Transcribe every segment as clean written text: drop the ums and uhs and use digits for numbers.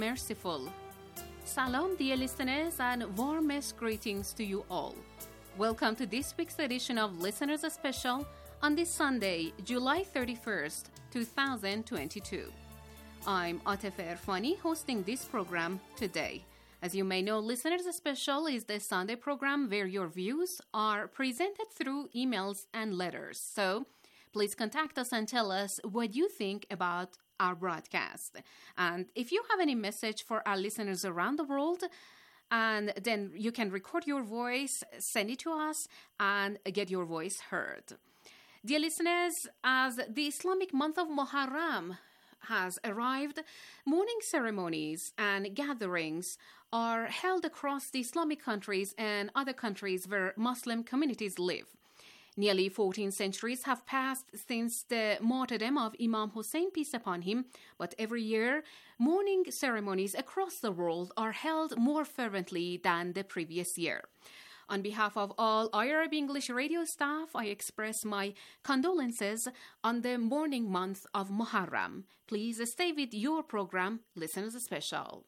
merciful. Salam, dear listeners, and warmest greetings to you all. Welcome to this week's edition of Listeners Special on this Sunday, July 31st, 2022. I'm Atefe Erfani, hosting this program today. As you may know, Listeners Special is the Sunday program where your views are presented through emails and letters. So please contact us and tell us what you think about our broadcast. And if you have any message for our listeners around the world, and then you can record your voice, send it to us, and get your voice heard. Dear listeners, as the Islamic month of Muharram has arrived, mourning ceremonies and gatherings are held across the Islamic countries and other countries where Muslim communities live. Nearly 14 centuries have passed since the martyrdom of Imam Hussein, peace upon him, but every year, mourning ceremonies across the world are held more fervently than the previous year. On behalf of all IRIB English radio staff, I express my condolences on the mourning month of Muharram. Please stay with your program, Listeners Special.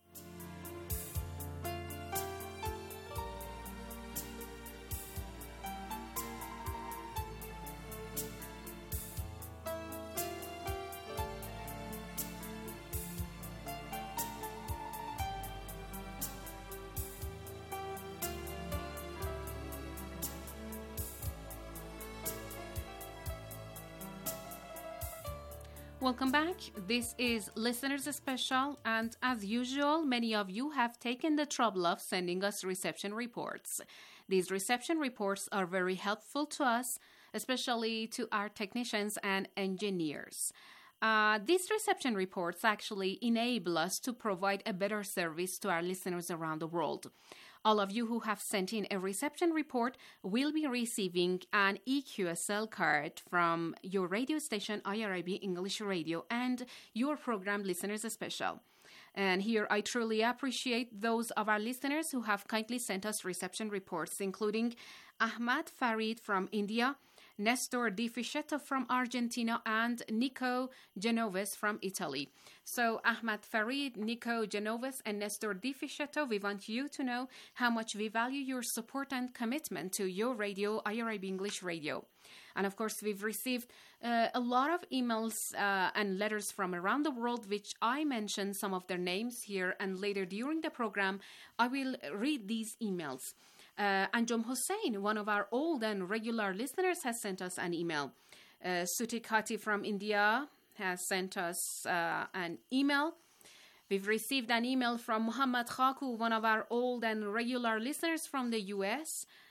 Welcome back. This is Listeners Special, and as usual, many of you have taken the trouble of sending us reception reports. These reception reports are very helpful to us, especially to our technicians and engineers. These reception reports actually enable us to provide a better service to our listeners around the world. All of you who have sent in a reception report will be receiving an EQSL card from your radio station, IRIB English Radio, and your program, Listeners Special. And here I truly appreciate those of our listeners who have kindly sent us reception reports, including Ahmad Farid from India, Nestor Di Fischetto from Argentina, and Nico Genoves from Italy. So Ahmad Farid, Nico Genoves, and Nestor Di Fischetto, we want you to know how much we value your support and commitment to your radio, IRIB English Radio. And of course, we've received a lot of emails and letters from around the world, which I mentioned some of their names here, and later during the program, I will read these emails. Anjum Hussain, one of our old and regular listeners, has sent us an email. Sutik Hati from India has sent us an email. We've received an email from Muhammad Khaku, one of our old and regular listeners from the US.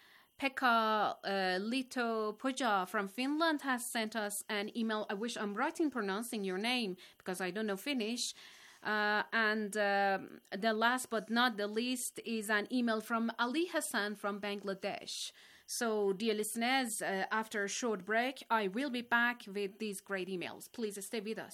Pekka Lito Puja from Finland has sent us an email. I wish I'm right in pronouncing your name because I don't know Finnish. And the last but not the least is an email from Ali Hassan from Bangladesh. So, dear listeners, after a short break, I will be back with these great emails. Please stay with us.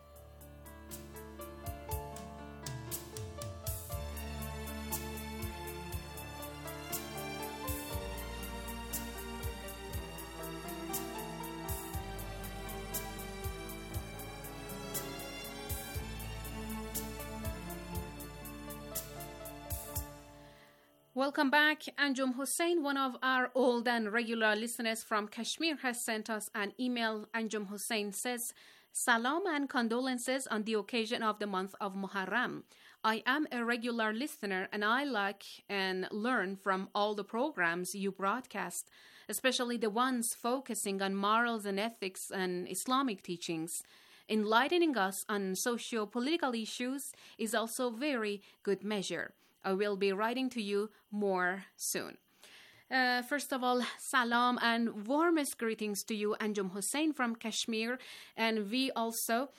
Welcome back. Anjum Hussain, one of our old and regular listeners from Kashmir, has sent us an email. Anjum Hussain says, Salam and condolences on the occasion of the month of Muharram. I am a regular listener and I like and learn from all the programs you broadcast, especially the ones focusing on morals and ethics and Islamic teachings. Enlightening us on socio-political issues is also very good measure. I will be writing to you more soon. First of all, salam and warmest greetings to you, Anjum Hussain from Kashmir. And we also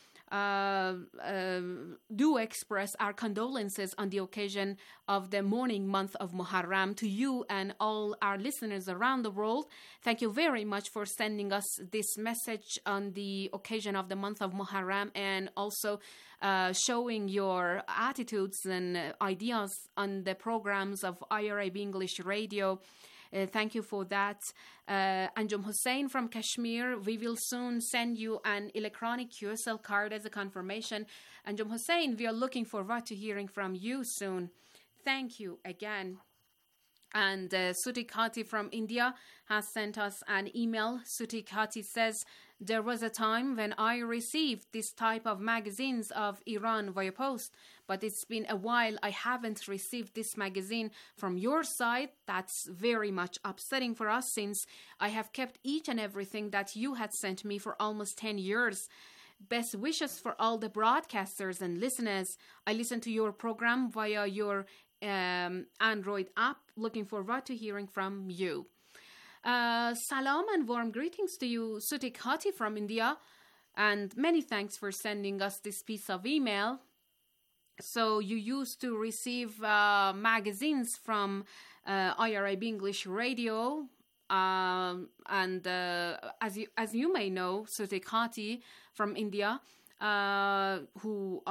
do express our condolences on the occasion of the mourning month of Muharram to you and all our listeners around the world. Thank you very much for sending us this message on the occasion of the month of Muharram, and also showing your attitudes and ideas on the programs of IRIB English Radio. Thank you for that. Anjum Hussein from Kashmir, we will soon send you an electronic QSL card as a confirmation. Anjum Hussein, we are looking forward to hearing from you soon. Thank you again. And Suti Khati from India has sent us an email. Suti Khati says, there was a time when I received this type of magazines of Iran via post, but it's been a while I haven't received this magazine from your side. That's very much upsetting for us, since I have kept each and everything that you had sent me for almost 10 years. Best wishes for all the broadcasters and listeners. I listen to your program via your Android app. Looking forward to hearing from you. Salam and warm greetings to you, Suti Khati from India, and many thanks for sending us this piece of email. So you used to receive magazines from IRIB English Radio, and as you may know, Suti Khati from India, you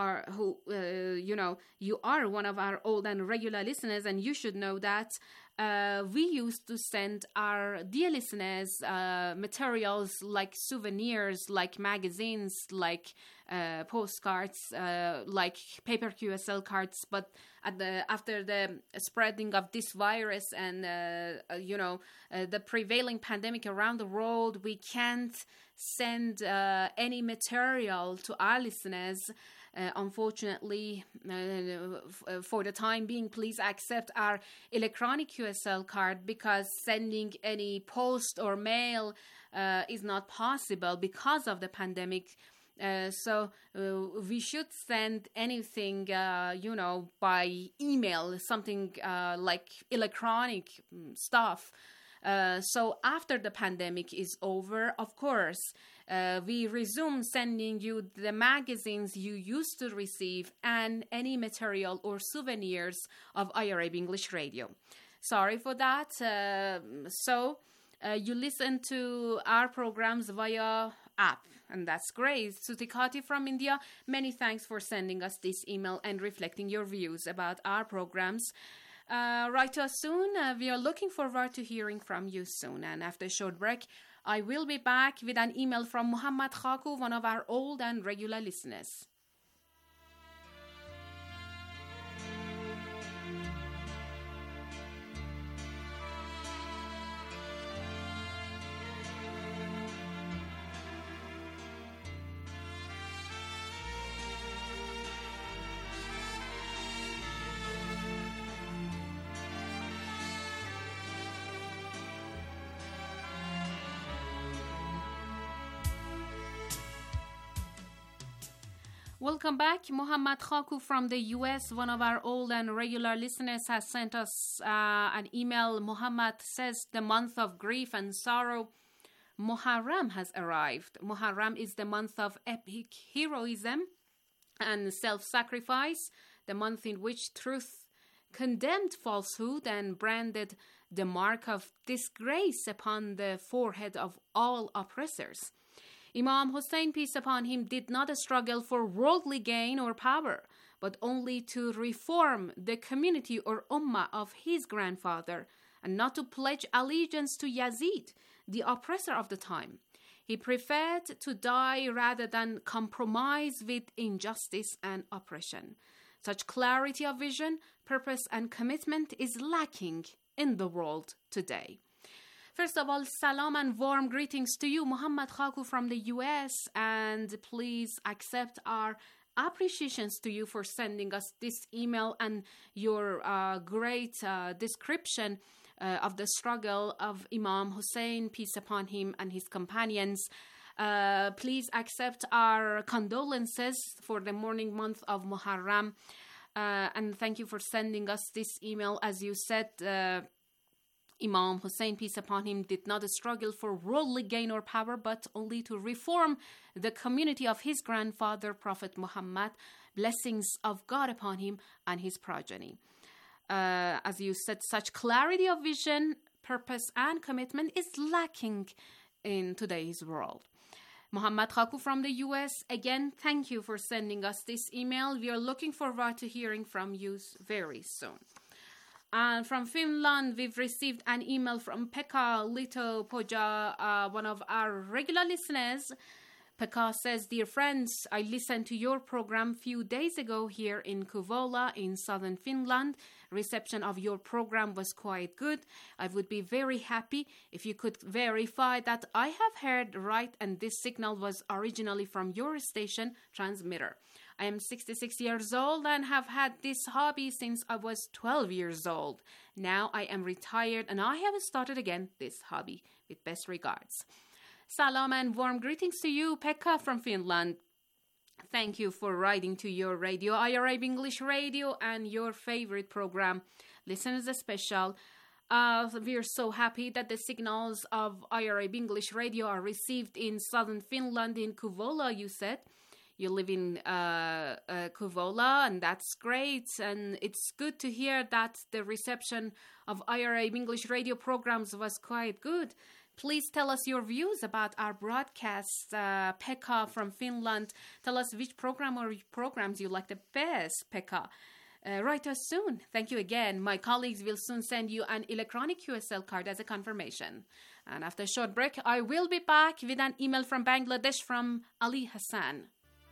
are one of our old and regular listeners, and you should know that we used to send our dear listeners materials like souvenirs, like magazines, like postcards, like paper QSL cards. But after the spreading of this virus and the prevailing pandemic around the world, we can't send any material to our listeners. Unfortunately, for the time being, please accept our electronic QSL card, because sending any post or mail is not possible because of the pandemic. So we should send anything, by email, something like electronic stuff. So after the pandemic is over, of course, we resume sending you the magazines you used to receive and any material or souvenirs of IRIB English Radio. Sorry for that. So you listen to our programs via app, and that's great. Suti Khati from India, many thanks for sending us this email and reflecting your views about our programs. Write to us soon. We are looking forward to hearing from you soon. And after a short break, I will be back with an email from Muhammad Khaku, one of our old and regular listeners. Welcome back. Muhammad Khaku from the US, one of our old and regular listeners, has sent us an email. Muhammad says, the month of grief and sorrow, Muharram, has arrived. Muharram is the month of epic heroism and self-sacrifice, the month in which truth condemned falsehood and branded the mark of disgrace upon the forehead of all oppressors. Imam Hussein, peace upon him, did not struggle for worldly gain or power, but only to reform the community or ummah of his grandfather, and not to pledge allegiance to Yazid, the oppressor of the time. He preferred to die rather than compromise with injustice and oppression. Such clarity of vision, purpose, and commitment is lacking in the world today. First of all, salam and warm greetings to you, Muhammad Khaku from the US, and please accept our appreciations to you for sending us this email and your great description of the struggle of Imam Hussein, peace upon him, and his companions. Please accept our condolences for the mourning month of Muharram, and thank you for sending us this email. As you said, Imam Hussein, peace upon him, did not struggle for worldly gain or power, but only to reform the community of his grandfather, Prophet Muhammad, blessings of God upon him and his progeny. As you said, such clarity of vision, purpose, and commitment is lacking in today's world. Muhammad Khaku from the US, again, thank you for sending us this email. We are looking forward to hearing from you very soon. And from Finland, we've received an email from Pekka Lito-Poja, one of our regular listeners. Pekka says, "Dear friends, I listened to your program few days ago here in Kouvola in southern Finland. Reception of your program was quite good. I would be very happy if you could verify that I have heard right and this signal was originally from your station transmitter. I am 66 years old and have had this hobby since I was 12 years old. Now I am retired and I have started again this hobby. With best regards." Salam and warm greetings to you, Pekka from Finland. Thank you for writing to your radio, IRA English Radio, and your favorite program, Listeners Special. We're so happy that the signals of IRA English Radio are received in southern Finland, in Kouvola, you said. You live in Kouvola, and that's great. And it's good to hear that the reception of IRA English Radio programs was quite good. Please tell us your views about our broadcast. Pekka from Finland, tell us which program or programs you like the best, Pekka. Write us soon. Thank you again. My colleagues will soon send you an electronic QSL card as a confirmation. And after a short break, I will be back with an email from Bangladesh from Ali Hassan.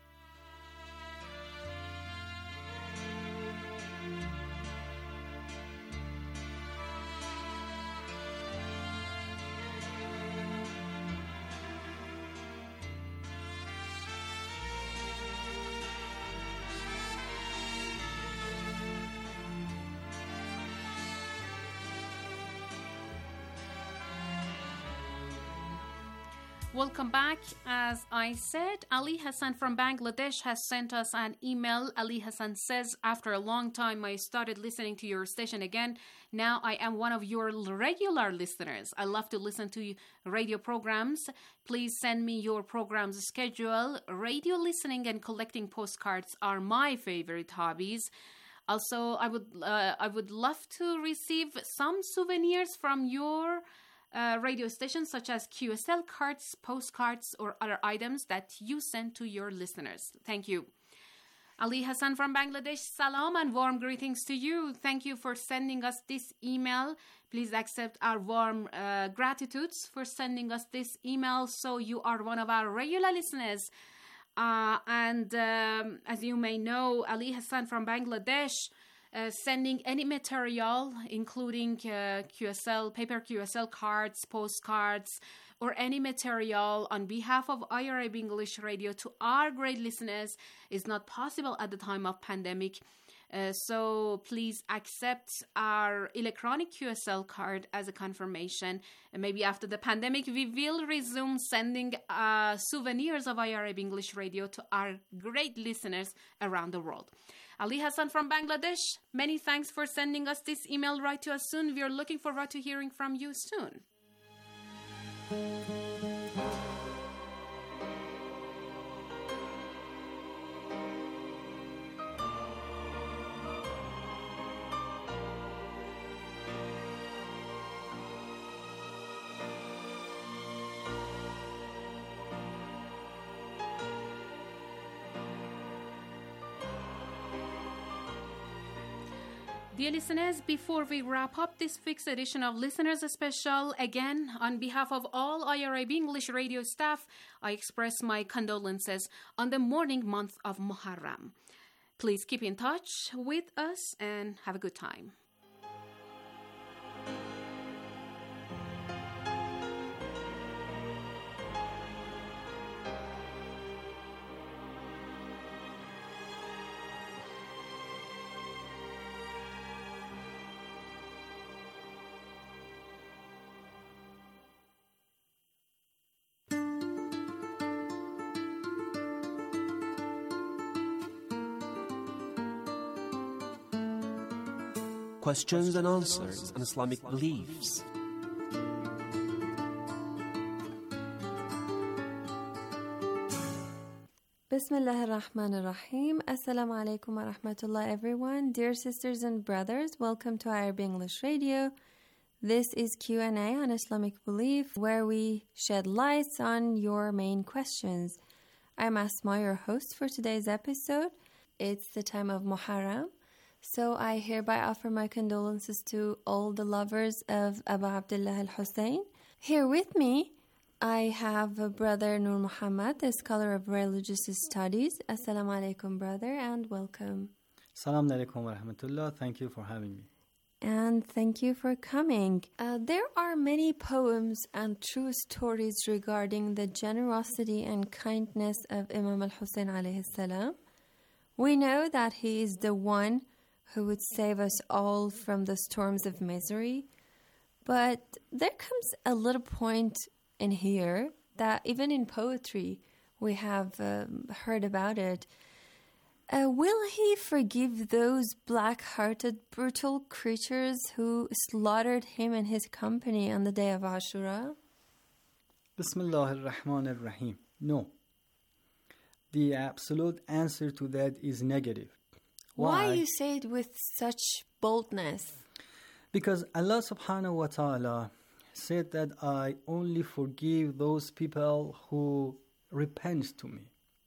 Welcome back. As I said, Ali Hassan from Bangladesh has sent us an email. Ali Hassan says, "After a long time, I started listening to your station again. Now I am one of your regular listeners. I love to listen to radio programs. Please send me your program's schedule. Radio listening and collecting postcards are my favorite hobbies. Also, I would love to receive some souvenirs from your radio stations, such as QSL cards, postcards, or other items that you send to your listeners." Thank you. Ali Hassan from Bangladesh, salam and warm greetings to you. Thank you for sending us this email. Please accept our warm gratitudes for sending us this email. So you are one of our regular listeners. And as you may know, Ali Hassan from Bangladesh, sending any material, including paper QSL cards, postcards, or any material on behalf of IRA English Radio to our great listeners is not possible at the time of pandemic. So please accept our electronic QSL card as a confirmation. And maybe after the pandemic, we will resume sending souvenirs of IRA English Radio to our great listeners around the world. Ali Hassan from Bangladesh, many thanks for sending us this email. Write to us soon. We are looking forward to hearing from you soon. Dear listeners, before we wrap up this week's edition of Listeners Special, again, on behalf of all IRIB English radio staff, I express my condolences on the mourning month of Muharram. Please keep in touch with us and have a good time. Questions and answers on Islamic beliefs. Bismillah ar-Rahman ar-Rahim. Assalamu alaikum wa rahmatullah, everyone. Dear sisters and brothers, welcome to IRB English Radio. This is Q&A on Islamic belief, where we shed lights on your main questions. I'm Asma, your host for today's episode. It's the time of Muharram, So I hereby offer my condolences to all the lovers of Abu Abdullah al-Hussein. Here with me, I have Brother Nur Muhammad, a scholar of religious studies. Assalamu alaikum, brother, and welcome. Assalamu alaikum wa rahmatullah. Thank you for having me. And thank you for coming. There are many poems and true stories regarding the generosity and kindness of Imam al-Hussein alayhi salam. We know that he is the one who would save us all from the storms of misery. But there comes a little point in here that even in poetry we have heard about it. Will he forgive those black-hearted, brutal creatures who slaughtered him and his company on the day of Ashura? Bismillah ar-Rahman ar-Rahim. No. The absolute answer to that is negative. Why you say it with such boldness? Because Allah subhanahu wa ta'ala said that I only forgive those people who repent to me.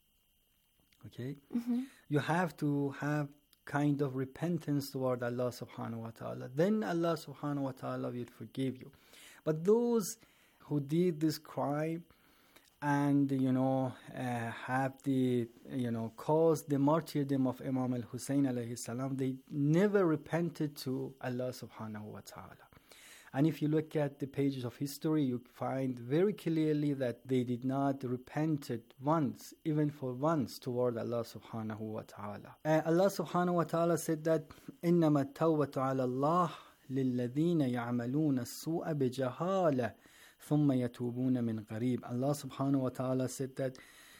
Okay? Mm-hmm. You have to have kind of repentance toward Allah subhanahu wa ta'ala. Then Allah subhanahu wa ta'ala will forgive you. But those who did this crime and, have the, caused the martyrdom of Imam al-Hussein alayhi salam, they never repented to Allah subhanahu wa ta'ala. And if you look at the pages of history, you find very clearly that they did not repent once, even for once, toward Allah subhanahu wa ta'ala. Allah subhanahu wa ta'ala said that إِنَّمَا التَّوْبَةُ عَلَى اللَّهِ لِلَّذِينَ يَعْمَلُونَ السُّوءَ بِجَهَالَةٍ ثُمَّ يَتُوبُونَ مِنْ قَرِيبٍ. Allah subhanahu wa ta'ala said that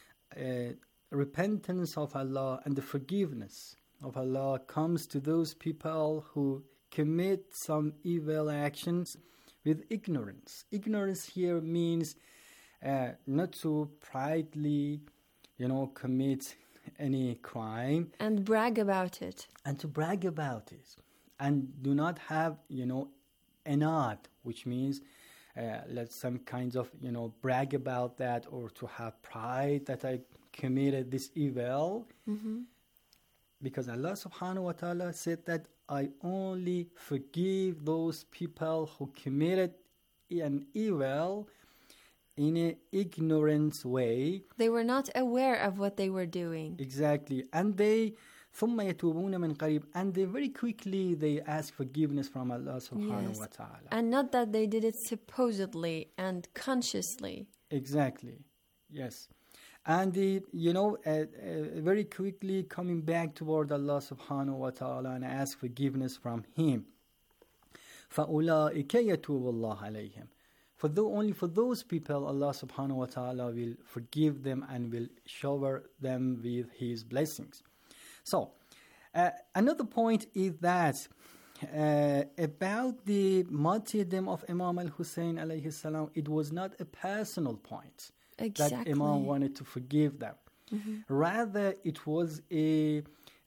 repentance of Allah and the forgiveness of Allah comes to those people who commit some evil actions with ignorance. Ignorance here means not to pridely, commit any crime. And brag about it. And to brag about it. And do not have, anad, which means some kinds of, brag about that, or to have pride that I committed this evil. Mm-hmm. Because Allah subhanahu wa ta'ala said that I only forgive those people who committed an evil in an ignorant way. They were not aware of what they were doing. Exactly. And they ثُمَّ يَتُوبُونَ مِنْ قَرِيبٍ, and they very quickly they ask forgiveness from Allah subhanahu wa ta'ala. And not that they did it supposedly and consciously. Exactly. Yes. And very quickly coming back toward Allah subhanahu wa ta'ala and ask forgiveness from Him. فَأُولَٰئِكَ يَتُوبُ اللَّهُ عَلَيْهِمْ. Only for those people, Allah subhanahu wa ta'ala will forgive them and will shower them with His blessings. So, another point is that about the martyrdom of Imam al-Hussein alayhi salam, it was not a personal point. Exactly. That Imam wanted to forgive them. Mm-hmm. Rather, it was you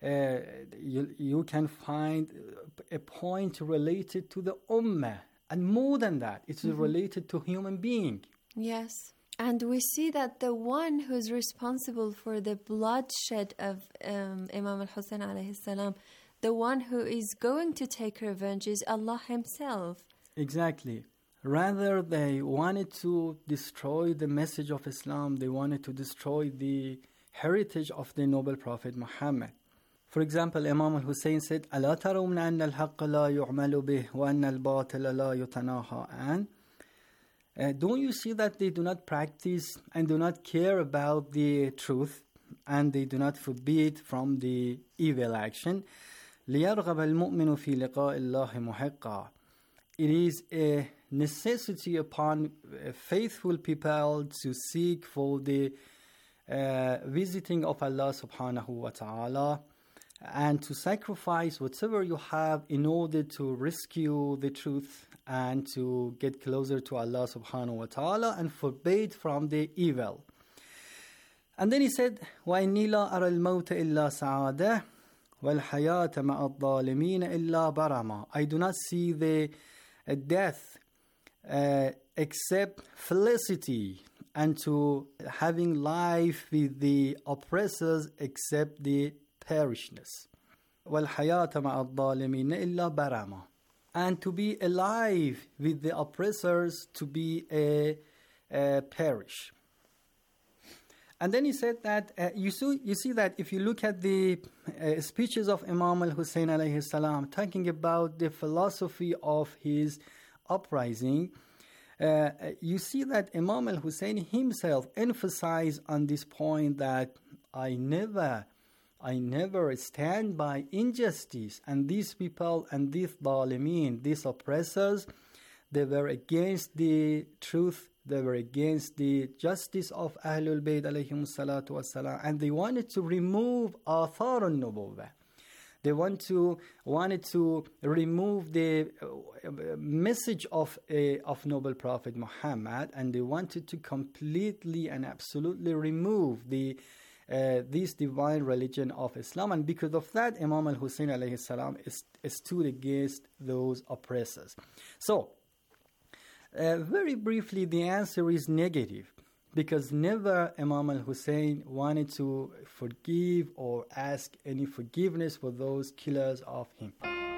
can find a point related to the ummah. And more than that, it's related to human being. Yes. And we see that the one who's responsible for the bloodshed of Imam al-Hussein alayhi salam, the one who is going to take revenge is Allah Himself. Exactly. Rather, they wanted to destroy the message of Islam. They wanted to destroy the heritage of the noble Prophet Muhammad. For example, Imam al-Hussein said, أَلَا تَرَوْنَ أَنَّ الْحَقَّ لَا يُعْمَلُ بِهِ وَأَنَّ الْبَاطِلَ لَا يُتَنَاهَى عَنْهُ. Don't you see that they do not practice and do not care about the truth, and they do not forbid from the evil action? لِيَرْغَبَ الْمُؤْمِنُ فِي لِقَاءِ اللَّهِ مُحِقًّا. It is a necessity upon faithful people to seek for the visiting of Allah subhanahu wa ta'ala, and to sacrifice whatever you have in order to rescue the truth and to get closer to Allah subhanahu wa ta'ala and forbid from the evil. And then he said, وَإِنِّي لَا أَرَى الْمَوْتَ إِلَّا سَعَادَةً وَالْحَيَاةَ مَعَ الظَّالِمِينَ إِلَّا بَرَمًا. I do not see the death except felicity, and to having life with the oppressors except the perishness. وَالْحَيَاةَ مَعَ الظَّالِمِينَ إِلَّا بَرَمًا. And to be alive with the oppressors, to be a perish. And then he said that, you see that if you look at the speeches of Imam al-Hussein alayhi salam, talking about the philosophy of his uprising, you see that Imam al-Hussein himself emphasized on this point that I never stand by injustice, and these people and these dhalimin, these oppressors, they were against the truth, they were against the justice of Ahlul Bayt alayhim salatu wassalam, and they wanted to remove athar al-nubuwwah. They wanted to remove the message of noble Prophet Muhammad, and they wanted to completely and absolutely remove this divine religion of Islam. And because of that, Imam al-Hussein alayhi salam stood against those oppressors. So, very briefly, the answer is negative, because never Imam al-Hussein wanted to forgive or ask any forgiveness for those killers of him.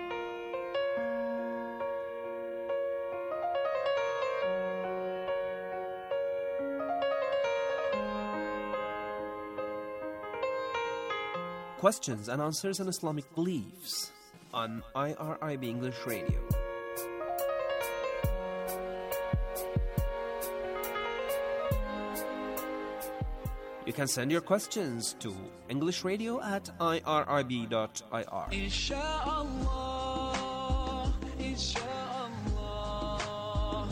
Questions and answers on Islamic beliefs on IRIB English Radio. You can send your questions to englishradio@irib.ir. Inshallah, inshallah,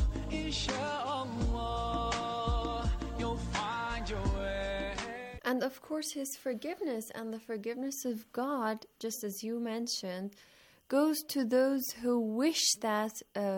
inshallah, you'll find your way. And of course, his forgiveness and the forgiveness of God, just as you mentioned, goes to those who wish that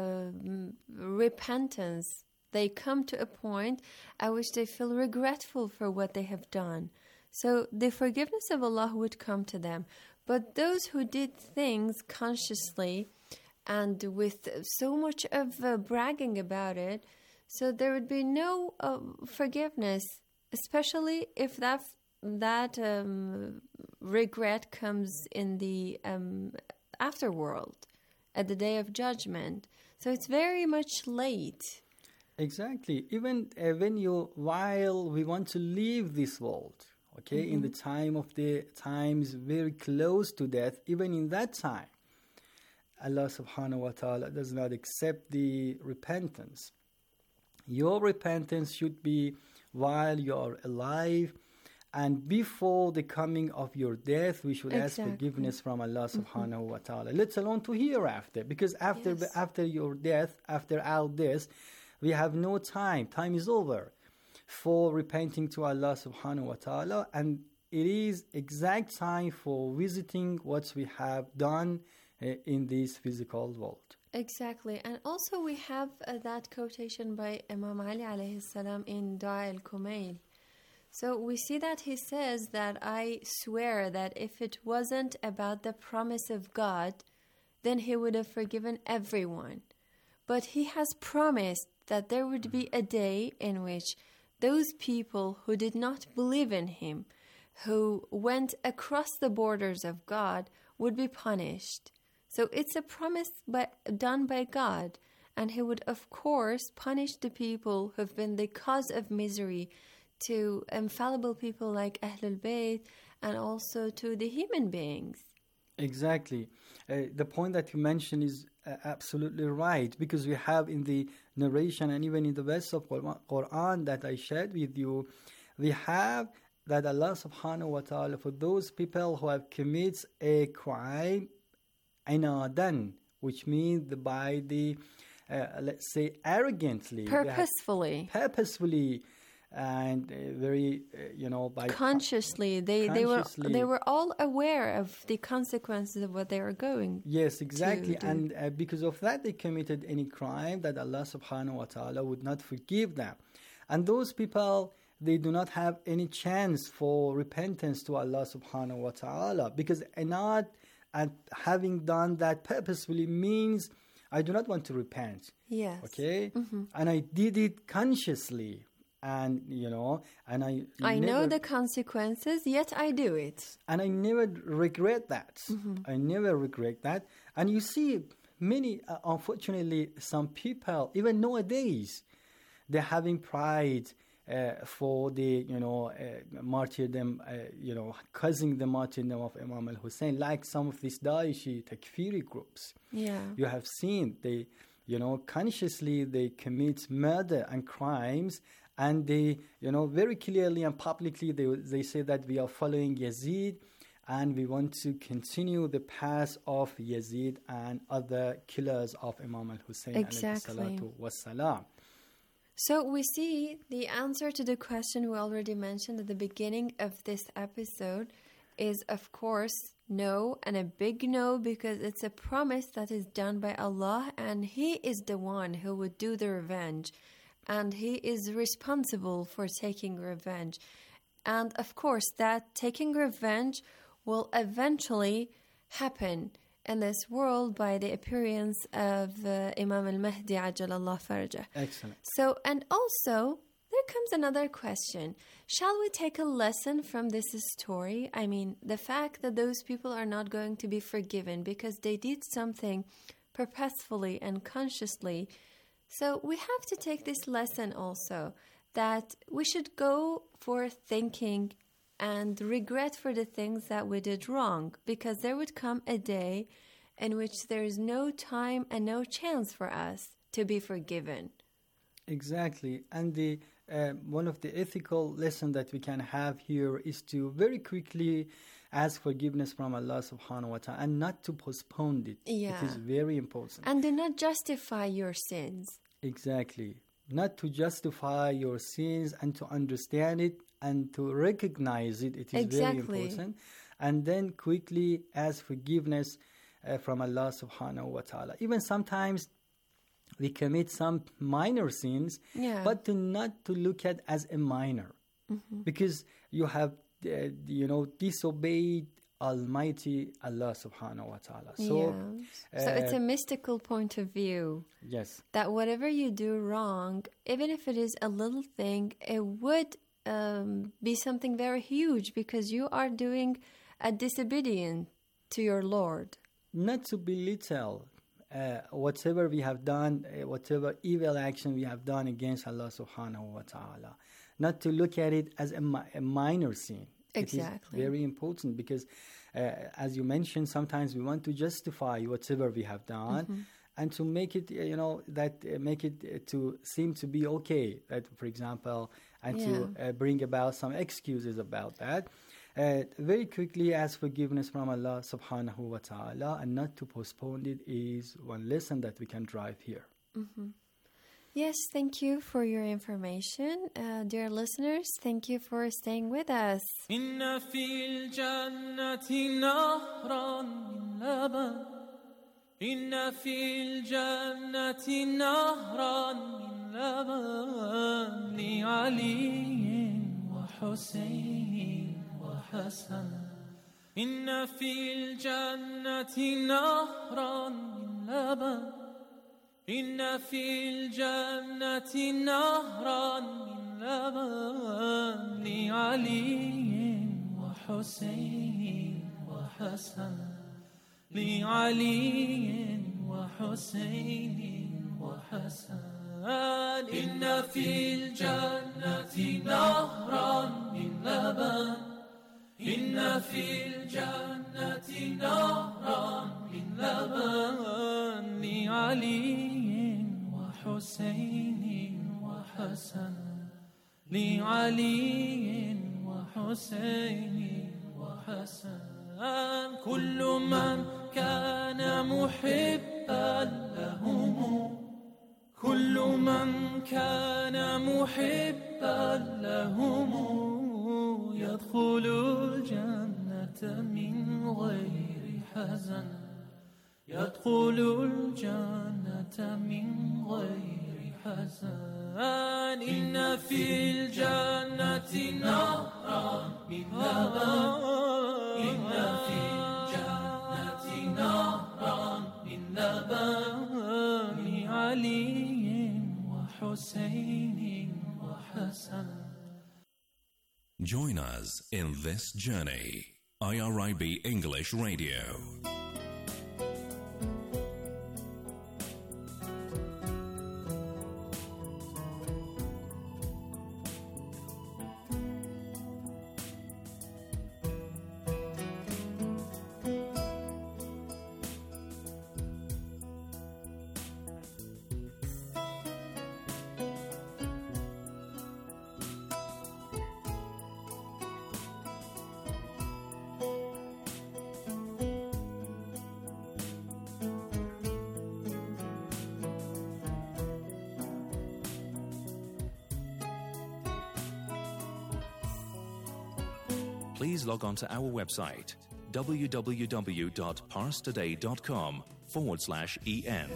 repentance. They come to a point at which they feel regretful for what they have done. So the forgiveness of Allah would come to them. But those who did things consciously and with so much of bragging about it, so there would be no forgiveness, especially if that regret comes in the afterworld, at the Day of Judgment. So it's very much late. Exactly. Even while we want to leave this world, okay, in the times very close to death, even in that time, Allah subhanahu wa ta'ala does not accept the repentance. Your repentance should be while you are alive, and before the coming of your death, we should ask forgiveness from Allah subhanahu wa ta'ala, let alone to hereafter, because after your death, after our death, we have no time. Time is over for repenting to Allah subhanahu wa ta'ala, and it is exact time for visiting what we have done in this physical world. Exactly. And also we have that quotation by Imam Ali alayhi salam in Du'a al-Kumail. So we see that he says that I swear that if it wasn't about the promise of God, then he would have forgiven everyone. But he has promised that there would be a day in which those people who did not believe in him, who went across the borders of God, would be punished. So it's a promise done by God, and he would of course punish the people who have been the cause of misery to infallible people like Ahlul Bayt, and also to the human beings. Exactly. The point that you mentioned is absolutely right, because we have in the narration and even in the verse of Quran that I shared with you, we have that Allah subhanahu wa ta'ala, for those people who have committed a crime inadan, which means by the let's say arrogantly, purposefully, and very by consciously, they were all aware of the consequences of what they were going. Yes, exactly. And because of that, they committed any crime that Allah subhanahu wa ta'ala would not forgive them. And those people, they do not have any chance for repentance to Allah subhanahu wa ta'ala, because not having done that purposefully means I do not want to repent. Yes. Okay? And I did it consciously. and and I know the consequences, yet I do it. And I never regret that. I never regret that. And you see, many, unfortunately, some people, even nowadays, they're having pride for the, martyrdom, causing the martyrdom of Imam al-Hussein, like some of these Daeshi Takfiri groups. Yeah. You have seen, they, consciously they commit murder and crimes, and they, very clearly and publicly, they say that we are following Yazid, and we want to continue the path of Yazid and other killers of Imam al-Hussein. Exactly. Wassalam. So we see the answer to the question we already mentioned at the beginning of this episode is, of course, no, and a big no, because it's a promise that is done by Allah, and He is the one who would do the revenge, and He is responsible for taking revenge. And of course, that taking revenge will eventually happen in this world by the appearance of Imam al-Mahdi Ajjalallahu Farajah. Excellent. So, and also, there comes another question. Shall we take a lesson from this story? I mean, the fact that those people are not going to be forgiven because they did something purposefully and consciously. So we have to take this lesson also, that we should go for thinking and regret for the things that we did wrong, because there would come a day in which there is no time and no chance for us to be forgiven. Exactly. And the one of the ethical lessons that we can have here is to very quickly ask forgiveness from Allah subhanahu wa ta'ala and not to postpone it. Yeah. It is very important. And do not justify your sins. Exactly. Not to justify your sins and to understand it and to recognize it. It is Exactly. very important. And then quickly ask forgiveness from Allah subhanahu wa ta'ala. Even sometimes we commit some minor sins, Yeah. but not to look at as a minor. Because you have, disobeyed Almighty Allah subhanahu wa ta'ala. So, So it's a mystical point of view. yes. That whatever you do wrong, even if it is a little thing, it would be something very huge, because you are doing a disobedience to your Lord. Not to belittle whatever we have done, whatever evil action we have done against Allah subhanahu wa ta'ala. Not to look at it as a minor sin. Exactly. It is very important because, as you mentioned, sometimes we want to justify whatever we have done and to make it, make it to seem to be okay. That, for example, and to bring about some excuses about that. Very quickly ask forgiveness from Allah subhanahu wa ta'ala, and not to postpone it is one lesson that we can drive here. Yes, thank you for your information. Dear listeners, thank you for staying with us. إن في الجنة نهرا من لبن إن في الجنة نهرا من لبن لعلي وحسين وحسن إن في الجنة نهرا من لبن إن في الجنة نهرا من لبن لعلي وحسين وحسن لعلي وحسين وحسن إن في الجنة نهرا من لبن إن في الجنة نهرا من لبن لعلي وحسين وحسن لعلي وحسين وحسن كل من كان محبا لهم كل من كان محبا لهم يدخل الجنة من غير حزن يدخل الجنة من غير حزن إن في الجنة نهرا من لبن إن في الجنة نهرا من لبن لعلي وحسين وحسن Join us in this journey. IRIB English Radio. Please log on to our website, www.parstoday.com/en.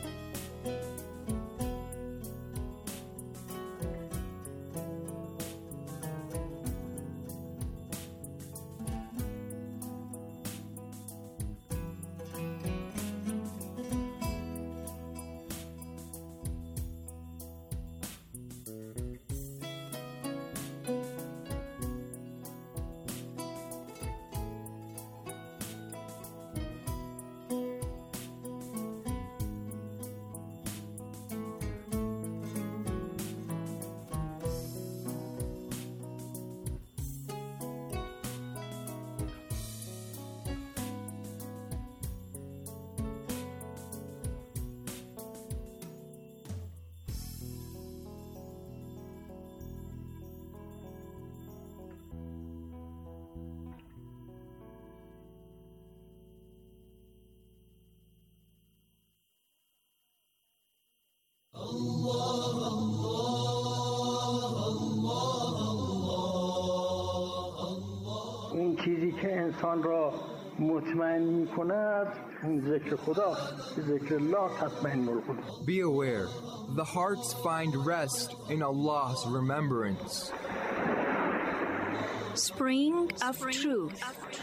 اون چیزی که انسان را مطمئن می‌کند ذکر خداست. ذکر الله تطمئن القلوب. Be aware, the hearts find rest in Allah's remembrance. Spring of Truth.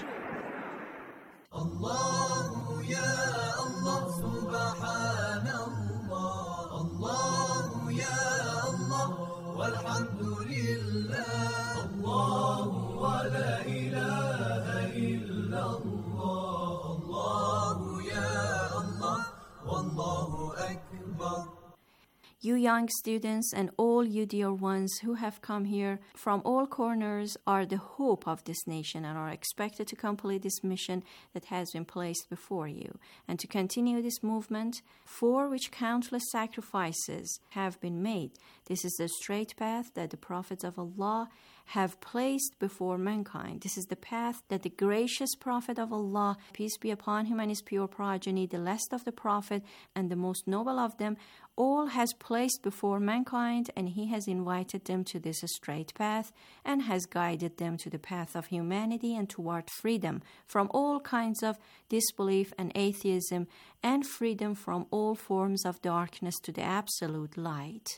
الله يا الله سبحان الله الله يا الله والحمد لله الله ولا إله إلا الله الله يا الله والله أكبر. You young students and all you dear ones who have come here from all corners are the hope of this nation and are expected to complete this mission that has been placed before you and to continue this movement for which countless sacrifices have been made. This is the straight path that the prophets of Allah have placed before mankind. This is the path that the gracious Prophet of Allah, peace be upon him and his pure progeny, the last of the Prophet and the most noble of them, all has placed before mankind, and he has invited them to this straight path and has guided them to the path of humanity and toward freedom from all kinds of disbelief and atheism and freedom from all forms of darkness to the absolute light.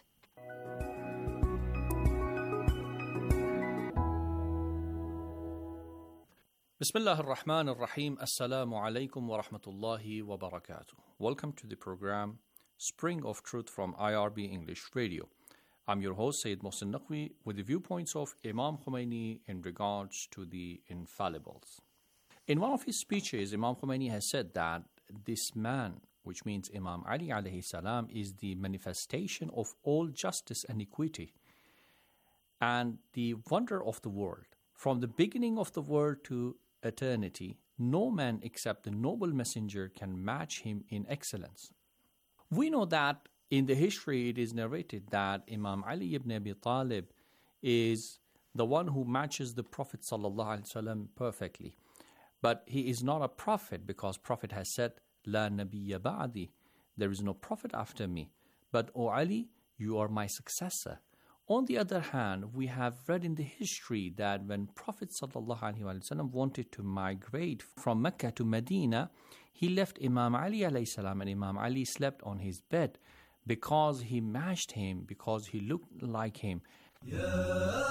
Bismillah ar-Rahman ar-Rahim. Assalamu alaikum wa rahmatullahi wa barakatuh. Welcome to the program Spring of Truth from IRB English Radio. I'm your host, Sayyid Mohsin Naqvi, with the viewpoints of Imam Khomeini in regards to the infallibles. In one of his speeches, Imam Khomeini has said that this man, which means Imam Ali alayhi salam, is the manifestation of all justice and equity and the wonder of the world. From the beginning of the world to eternity, no man except the noble messenger can match him in excellence. We know that in the history it is narrated that Imam Ali ibn Abi Talib is the one who matches the Prophet ﷺ perfectly. But he is not a prophet because Prophet has said, La nabiyya ba'di, there is no prophet after me. But O Ali, you are my successor. On the other hand, we have read in the history that when Prophet ﷺ wanted to migrate from Mecca to Medina, he left Imam Ali alayhi salam, and Imam Ali slept on his bed because he matched him, because he looked like him. يا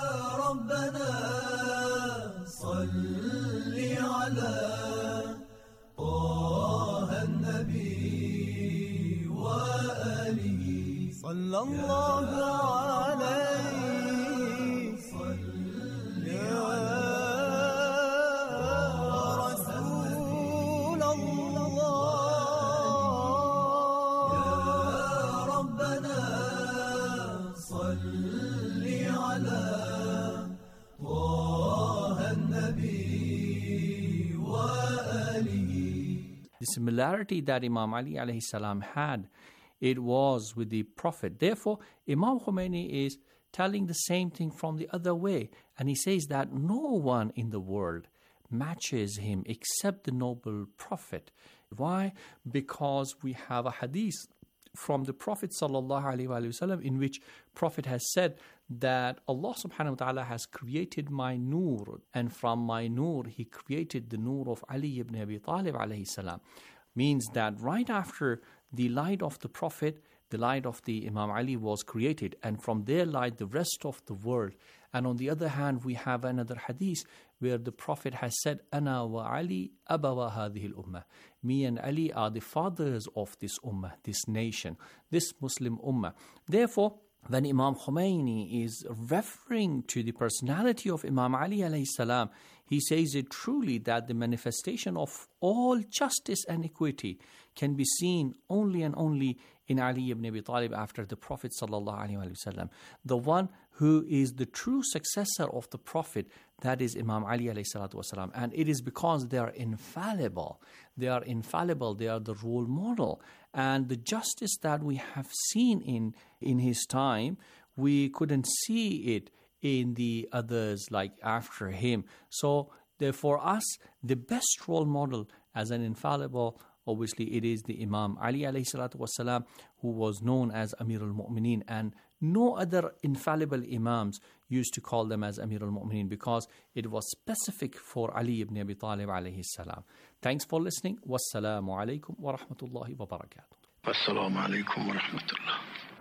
ربنا صل على طه النبي وآله صلى الله عليه صل يا similarity that Imam Ali alayhi salam had, it was with the Prophet. Therefore, Imam Khomeini is telling the same thing from the other way. And he says that no one in the world matches him except the noble Prophet. Why? Because we have a hadith from the Prophet ﷺ in which Prophet has said that Allah subhanahu wa ta'ala has created my nur, and from my nur he created the nur of Ali ibn Abi Talib alayhi salam. Means that right after the light of the Prophet, the light of the Imam Ali was created, and from their light the rest of the world. And on the other hand, we have another hadith where the Prophet has said, Ana wa Ali abawa hadhihi al-ummah. Me and Ali are the fathers of this ummah, this nation, this Muslim ummah. Therefore, when Imam Khomeini is referring to the personality of Imam Ali alayhi salam, he says it truly that the manifestation of all justice and equity can be seen only and only in Ali ibn Abi Talib after the Prophet sallallahu alaihi wasallam. The one who is the true successor of the Prophet, that is Imam Ali alayhi salatu wasalam. And it is because they are infallible. They are infallible. They are the role model. And the justice that we have seen in his time, we couldn't see it in the others like after him. So therefore us, the best role model as an infallible, obviously it is the Imam Ali alayhi salatu wasalam, who was known as Amir al-Mu'mineen, and no other infallible Imams used to call them as Amir al-Mu'mineen because it was specific for Ali ibn Abi Talib alayhi salam. Thanks for listening. Wassalamu alaikum wa rahmatullahi wa barakatuh. Assalamu alaikum wa rahmatullah.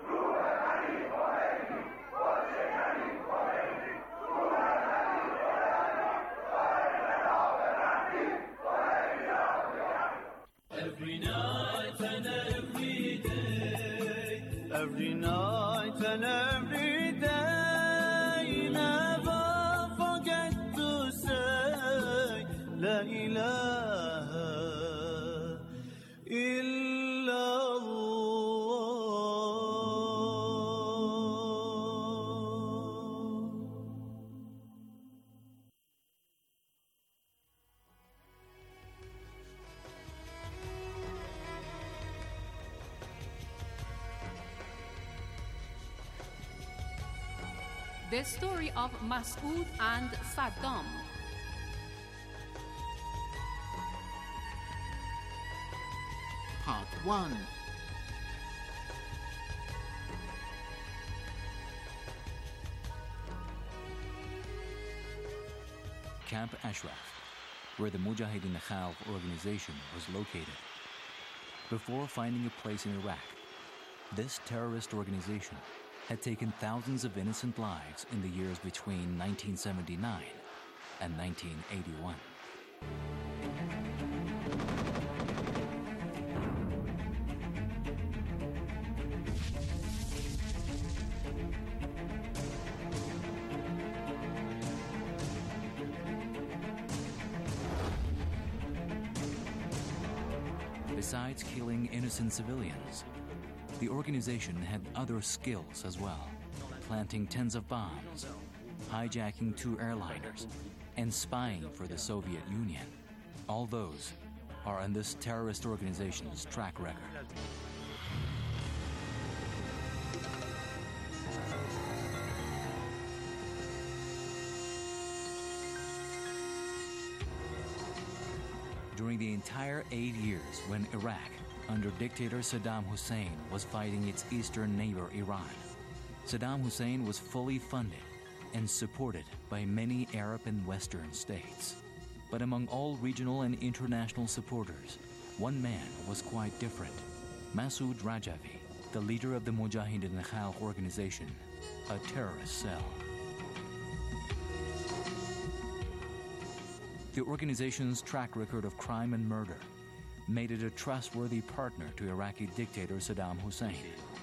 Every night and every day, every night and every day, never forget to say La ilaha illallah. The story of Masoud and Saddam. Part 1. Camp Ashraf, where the Mujahideen Khalq organization was located. Before finding a place in Iraq, this terrorist organization had taken thousands of innocent lives in the years between 1979 and 1981. Besides killing innocent civilians, the organization had other skills as well, planting tens of bombs, hijacking 2 airliners, and spying for the Soviet Union. All those are on this terrorist organization's track record. During the entire 8 years when Iraq, under dictator Saddam Hussein, was fighting its eastern neighbor Iran, Saddam Hussein was fully funded and supported by many Arab and Western states. But among all regional and international supporters, one man was quite different: Masoud Rajavi, the leader of the Mujahideen Khalq organization, a terrorist cell. The organization's track record of crime and murder made it a trustworthy partner to Iraqi dictator Saddam Hussein.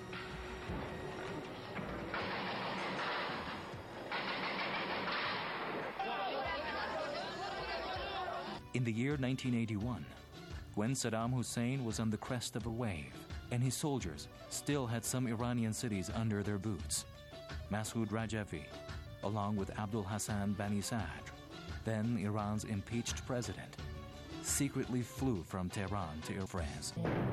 In the year 1981, when Saddam Hussein was on the crest of a wave and his soldiers still had some Iranian cities under their boots, Masoud Rajavi, along with Abdul Hassan Bani Sadr, then Iran's impeached president, secretly flew from Tehran to France.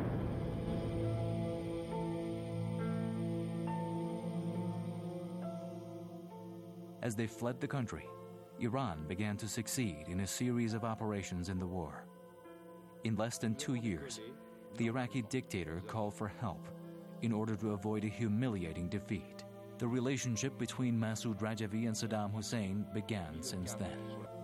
As they fled the country, Iran began to succeed in a series of operations in the war. In less than 2 years, the Iraqi dictator called for help in order to avoid a humiliating defeat. The relationship between Masoud Rajavi and Saddam Hussein began since then.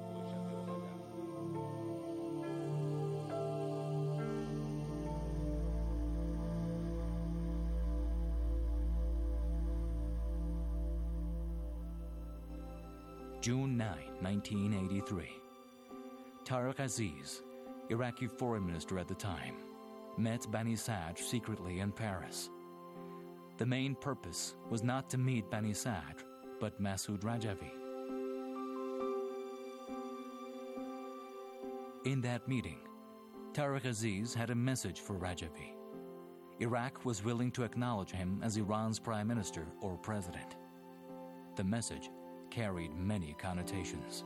June 9, 1983. Tariq Aziz, Iraqi foreign minister at the time, met Bani Sadr secretly in Paris. The main purpose was not to meet Bani Sadr, but Masoud Rajavi. In that meeting, Tariq Aziz had a message for Rajavi. Iraq was willing to acknowledge him as Iran's prime minister or president. The message carried many connotations.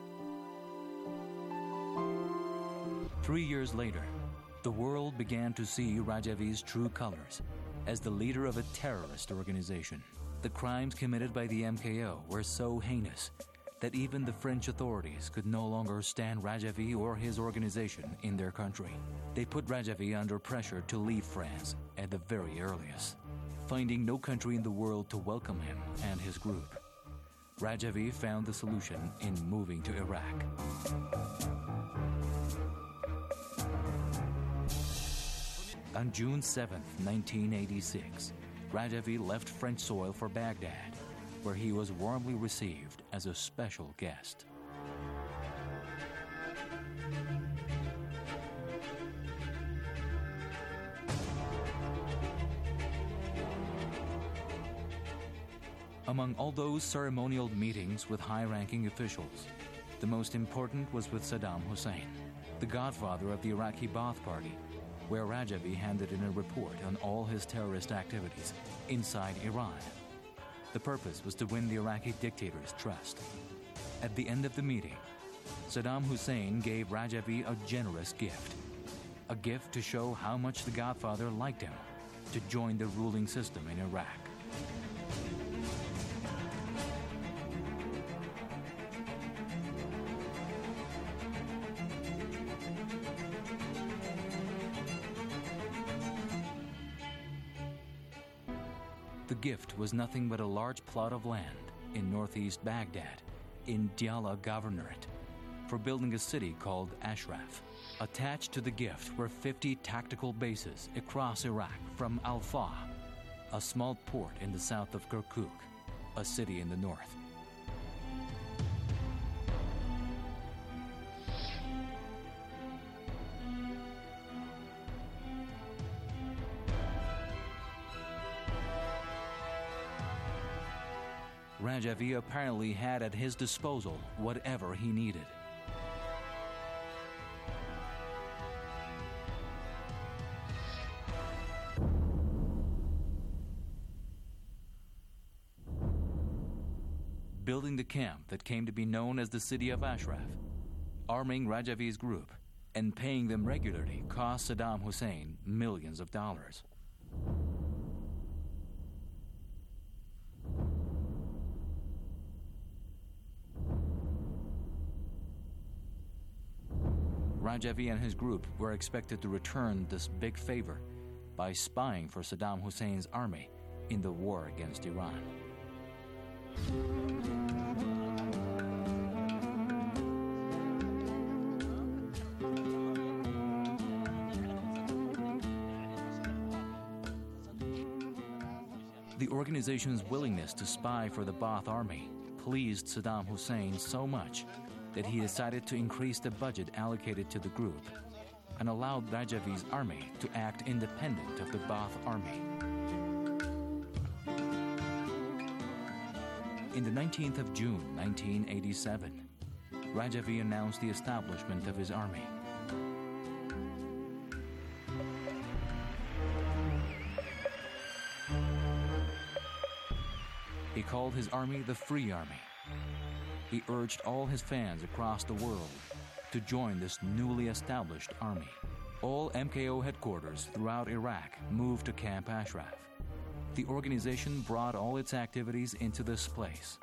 3 years later, the world began to see Rajavi's true colors as the leader of a terrorist organization. The crimes committed by the MKO were so heinous that even the French authorities could no longer stand Rajavi or his organization in their country. They put Rajavi under pressure to leave France at the very earliest. Finding no country in the world to welcome him and his group, Rajavi found the solution in moving to Iraq. On June 7, 1986, Rajavi left French soil for Baghdad, where he was warmly received as a special guest. Among all those ceremonial meetings with high-ranking officials, the most important was with Saddam Hussein, the godfather of the Iraqi Ba'ath Party, where Rajavi handed in a report on all his terrorist activities inside Iran. The purpose was to win the Iraqi dictator's trust. At the end of the meeting, Saddam Hussein gave Rajavi a generous gift, a gift to show how much the godfather liked him to join the ruling system in Iraq. The gift was nothing but a large plot of land in northeast Baghdad, in Diyala Governorate, for building a city called Ashraf. Attached to the gift were 50 tactical bases across Iraq from Al-Fa, a small port in the south of Kirkuk, a city in the north. Rajavi apparently had at his disposal whatever he needed. Building the camp that came to be known as the city of Ashraf, arming Rajavi's group, and paying them regularly cost Saddam Hussein millions of dollars. Rajavi and his group were expected to return this big favor by spying for Saddam Hussein's army in the war against Iran. The organization's willingness to spy for the Ba'ath army pleased Saddam Hussein so much that he decided to increase the budget allocated to the group and allowed Rajavi's army to act independent of the Ba'ath army. In the 19th of June, 1987, Rajavi announced the establishment of his army. He called his army the Free Army. He urged all his fans across the world to join this newly established army. All MKO headquarters throughout Iraq moved to Camp Ashraf. The organization brought all its activities into this place.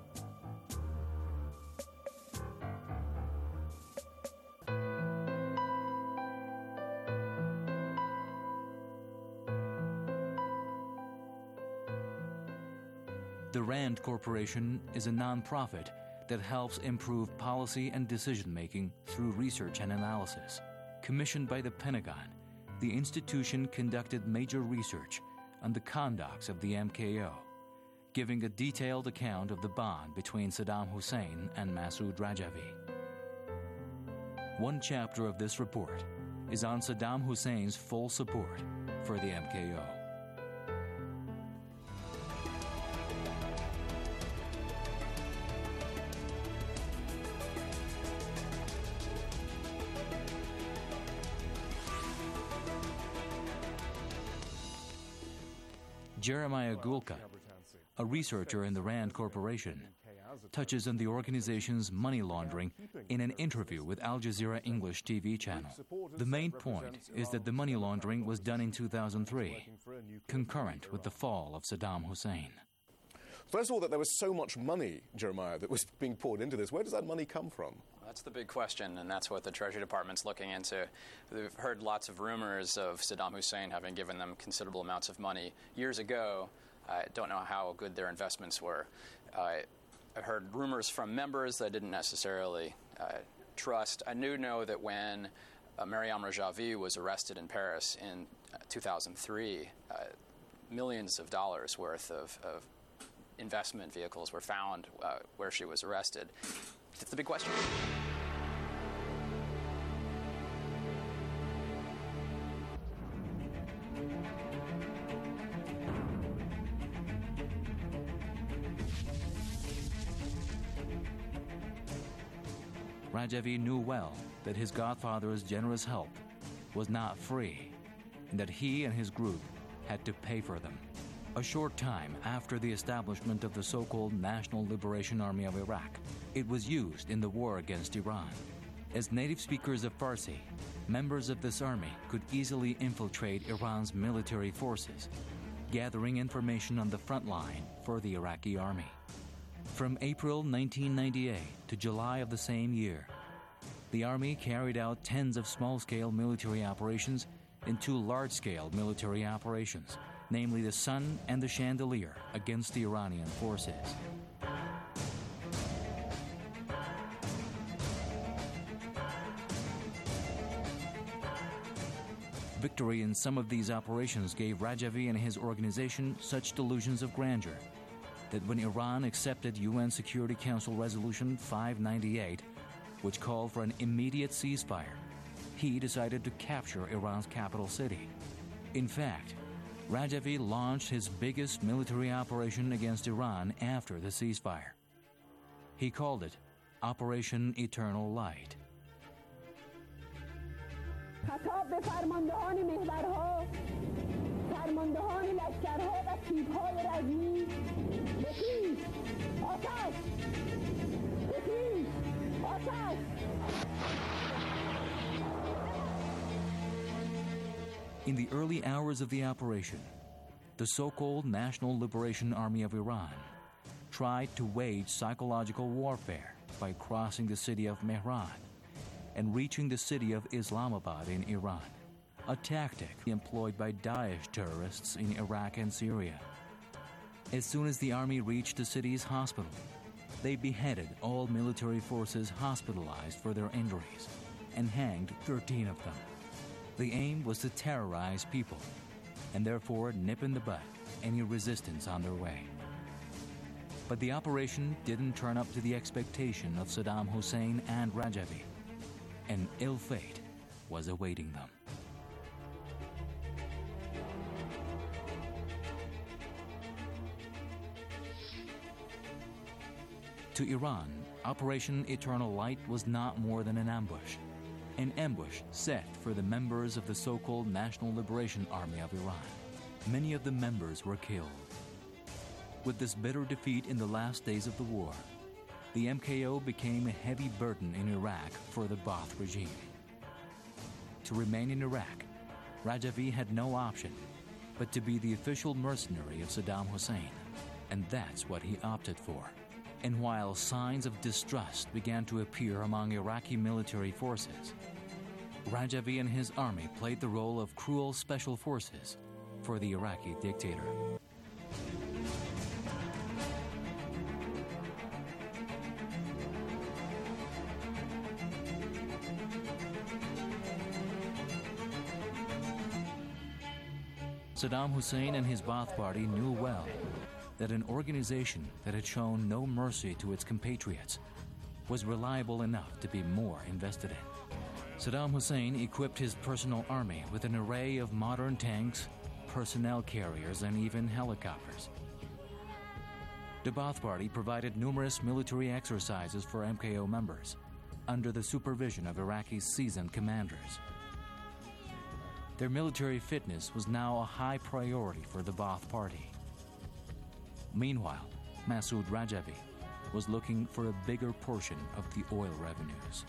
The RAND Corporation is a non-profit that helps improve policy and decision-making through research and analysis. Commissioned by the Pentagon, the institution conducted major research on the conducts of the MKO, giving a detailed account of the bond between Saddam Hussein and Masoud Rajavi. One chapter of this report is on Saddam Hussein's full support for the MKO. Jeremiah Gulka, a researcher in the RAND Corporation, touches on the organization's money laundering in an interview with Al Jazeera English TV channel. The main point is that the money laundering was done in 2003, concurrent with the fall of Saddam Hussein. First of all, that there was so much money, Jeremiah, that was being poured into this. Where does that money come from? That's the big question, and that's what the Treasury Department's looking into. We've heard lots of rumors of Saddam Hussein having given them considerable amounts of money years ago. I don't know how good their investments were. I heard rumors from members that I didn't necessarily trust. I know that when Maryam Rajavi was arrested in Paris in 2003, millions of dollars worth of investment vehicles were found where she was arrested. It's the big question. Rajavi knew well that his godfather's generous help was not free, and that he and his group had to pay for them. A short time after the establishment of the so-called National Liberation Army of Iraq, it was used in the war against Iran. As native speakers of Farsi, members of this army could easily infiltrate Iran's military forces, gathering information on the front line for the Iraqi army. From April 1998 to July of the same year, the army carried out tens of small-scale military operations and 2 large-scale military operations, namely the Sun and the Chandelier, against the Iranian forces. Victory in some of these operations gave Rajavi and his organization such delusions of grandeur that when Iran accepted UN Security Council Resolution 598, which called for an immediate ceasefire, he decided to capture Iran's capital city. In fact, Rajavi launched his biggest military operation against Iran after the ceasefire. He called it Operation Eternal Light. خطاب به فرماندهان محورها، فرماندهان لشکرها و تیپ‌های رزمی، بپیش، آتش! بپیش، آتش! In the early hours of the operation, the so-called National Liberation Army of Iran tried to wage psychological warfare by crossing the city of Mehran and reaching the city of Islamabad in Iran, a tactic employed by Daesh terrorists in Iraq and Syria. As soon as the army reached the city's hospital, they beheaded all military forces hospitalized for their injuries and hanged 13 of them. The aim was to terrorize people and therefore nip in the bud any resistance on their way. But the operation didn't turn up to the expectation of Saddam Hussein and Rajavi. An ill fate was awaiting them. To Iran, Operation Eternal Light was not more than an ambush set for the members of the so-called National Liberation Army of Iran. Many of the members were killed. With this bitter defeat in the last days of the war, the MKO became a heavy burden in Iraq for the Ba'ath regime. To remain in Iraq, Rajavi had no option but to be the official mercenary of Saddam Hussein, and that's what he opted for. And while signs of distrust began to appear among Iraqi military forces, Rajavi and his army played the role of cruel special forces for the Iraqi dictator. Saddam Hussein and his Ba'ath Party knew well that an organization that had shown no mercy to its compatriots was reliable enough to be more invested in. Saddam Hussein equipped his personal army with an array of modern tanks, personnel carriers, and even helicopters. The Ba'ath Party provided numerous military exercises for MKO members under the supervision of Iraqi seasoned commanders. Their military fitness was now a high priority for the Ba'ath Party. Meanwhile, Masoud Rajavi was looking for a bigger portion of the oil revenues.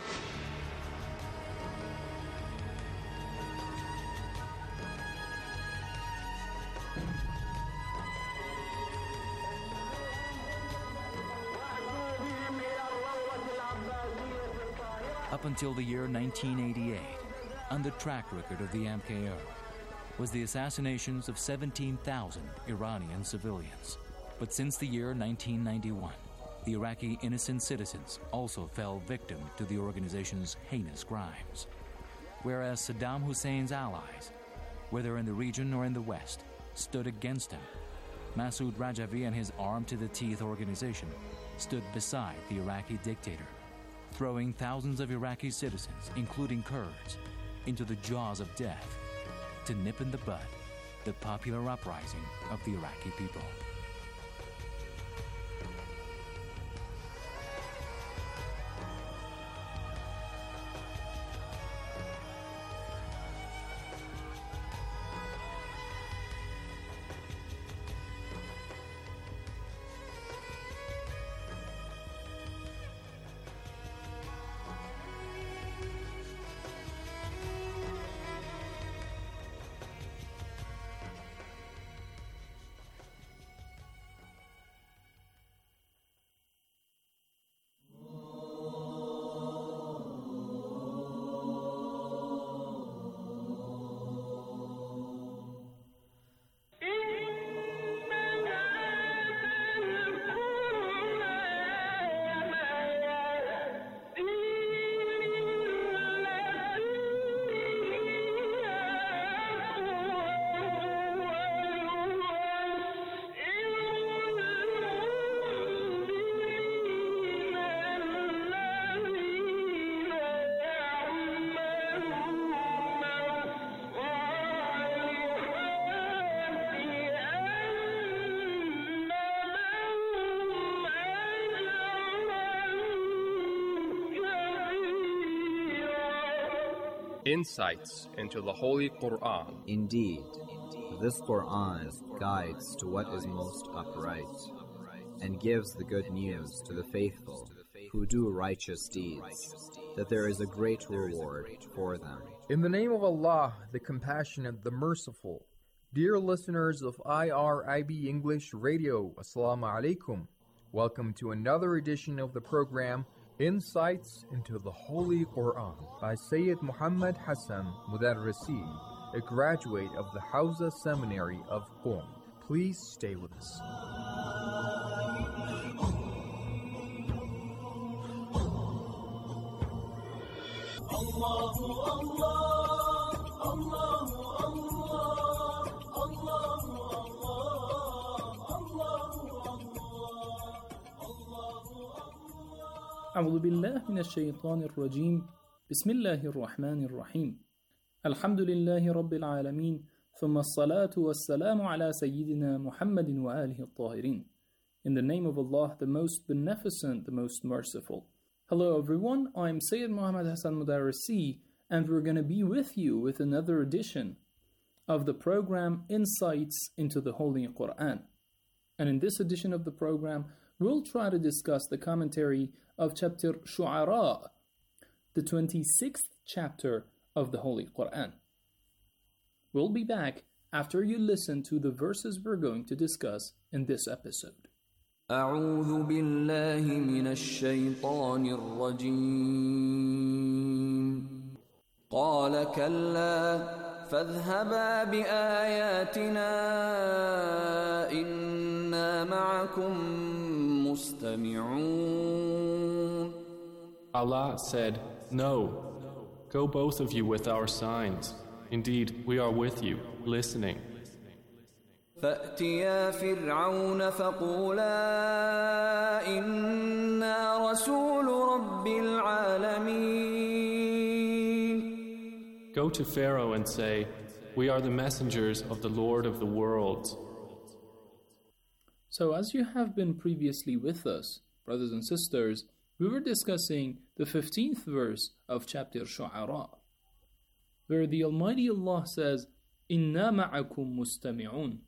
Up until the year 1988, on the track record of the MKO was the assassinations of 17,000 Iranian civilians. But since the year 1991, the Iraqi innocent citizens also fell victim to the organization's heinous crimes. Whereas Saddam Hussein's allies, whether in the region or in the West, stood against him, Masoud Rajavi and his armed-to-the-teeth organization stood beside the Iraqi dictator, throwing thousands of Iraqi citizens, including Kurds, into the jaws of death to nip in the bud the popular uprising of the Iraqi people. Insights into the Holy Quran. Indeed, this Quran guides to what is most upright and gives the good news to the faithful who do righteous deeds, that there is a great reward for them. In the name of Allah, the Compassionate, the Merciful. Dear listeners of IRIB English Radio, Assalamu alaikum. Welcome to another edition of the program Insights into the Holy Quran by Sayyid Muhammad Hassan Mudarrisi, a graduate of the Hawza Seminary of Qom. Please stay with us. أعوذ بالله من الشيطان الرجيم بسم الله الرحمن الرحيم الحمد لله رب العالمين ثم الصلاة والسلام على سيدنا محمد وآله الطاهرين. In the name of Allah, the most beneficent, the most merciful. Hello everyone, I'm Sayyid Muhammad Hassan Mudarrisi, and we're going to be with you with another edition of the program Insights into the Holy Quran. And in this edition of the program, we'll try to discuss the commentary of chapter Shu'ara, the 26th chapter of the Holy Quran. We'll be back after you listen to the verses we're going to discuss in this episode. أعوذ بالله من الشيطان الرجيم قال كلا فاذهبا بآياتنا إنا معكم مستمعون. Allah said, "No, go both of you with our signs. Indeed, we are with you, listening." فأتيا فرعون فقولا إنا رسول رب العالمين. Go to Pharaoh and say, "We are the messengers of the Lord of the worlds." So as you have been previously with us, brothers and sisters, we were discussing the 15th verse of chapter Shu'ara, where the Almighty Allah says, "Inna ma'akum mustami'un."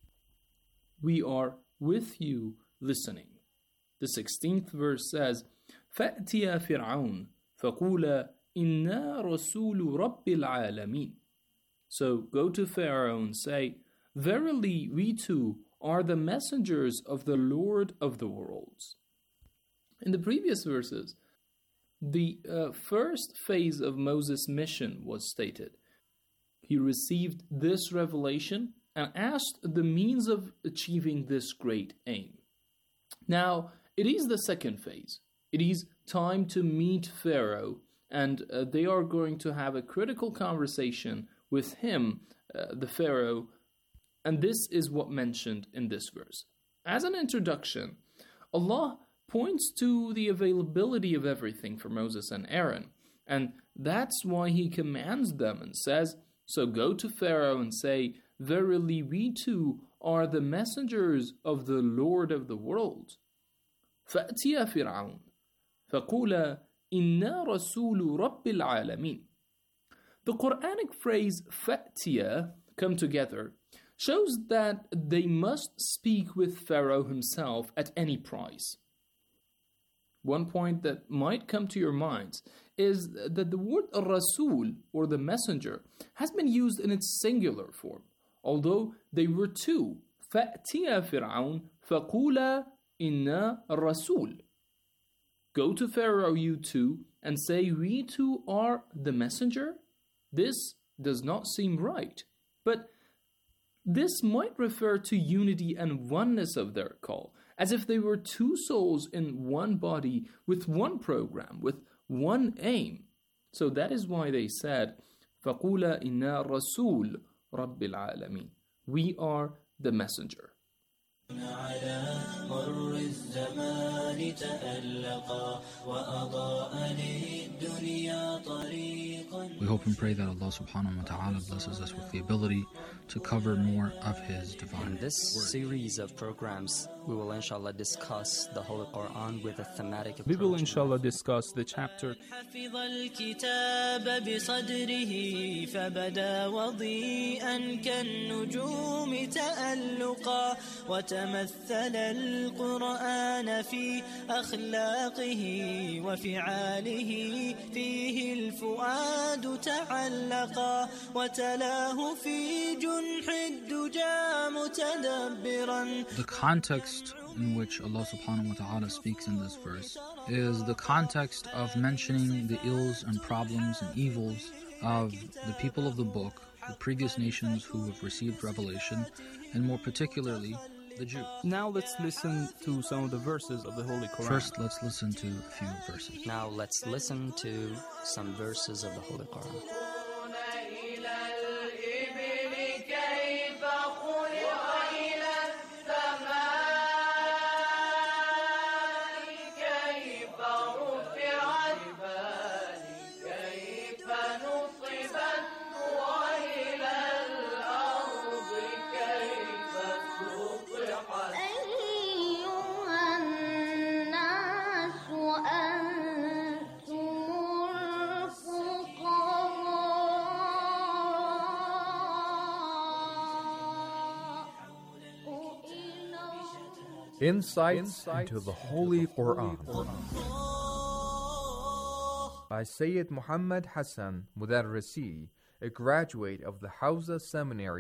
We are with you listening. The 16th verse says, فَأْتِيَا فِرْعَوْنَ فَقُولَا إِنَّا رَسُولُ رَبِّ الْعَالَمِينَ. So go to Pharaoh and say, "Verily we too are the messengers of the Lord of the worlds." In the previous verses, the first phase of Moses' mission was stated. He received this revelation and asked the means of achieving this great aim. Now, it is the second phase. It is time to meet Pharaoh, and they are going to have a critical conversation with him, the Pharaoh, and this is what mentioned in this verse. As an introduction, Allah points to the availability of everything for Moses and Aaron, and that's why he commands them and says, so go to Pharaoh and say, "Verily we too are the messengers of the Lord of the world." فَأْتِيَا فِرْعَوْنَ فَقُولَا إِنَّا رَسُولُ رَبِّ الْعَالَمِينَ. The Quranic phrase فَأْتِيَا, come together, shows that they must speak with Pharaoh himself at any price. One point that might come to your minds is that the word Rasul, or the messenger, has been used in its singular form, although they were two. فَأْتِيَا فِرْعَوْنَ فَقُولَا إِنَّا رَسُولٌ. Go to Pharaoh, you two, and say, "We too are the messenger." This does not seem right, but this might refer to unity and oneness of their call, as if they were two souls in one body, with one program, with one aim. So that is why they said, فَقُولَا إِنَّا رَسُولُ رَبِّ الْعَالَمِينَ. We are the messenger. على مر الزمان تألقا وأضاء للدنيا طريقا. We hope and pray that Allah subhanahu wa ta'ala blesses us with the ability to cover more of His divine. In this series of programs, we will inshallah discuss the Holy Quran with a thematic approach. We will inshallah discuss the chapter. حفظ الكتاب بصدره فبدا وضيئا كالنجوم تألقا وتمثل القرآن في أخلاقه وفعاله فيه الفؤاد تعلقا وتلاه في جنح الدجى متدبرا. The context in which Allah subhanahu wa ta'ala speaks in this verse is the context of mentioning the ills and problems and evils of the people of the book, the previous nations who have received revelation, and more particularly the Jews. Now let's listen to some of the verses of the Holy Quran. First, let's listen to a few verses. Now let's listen to some verses of the Holy Quran. Insights into the Holy Quran by Sayyid Muhammad Hassan Mudarrisi, a graduate of the Hawza Seminary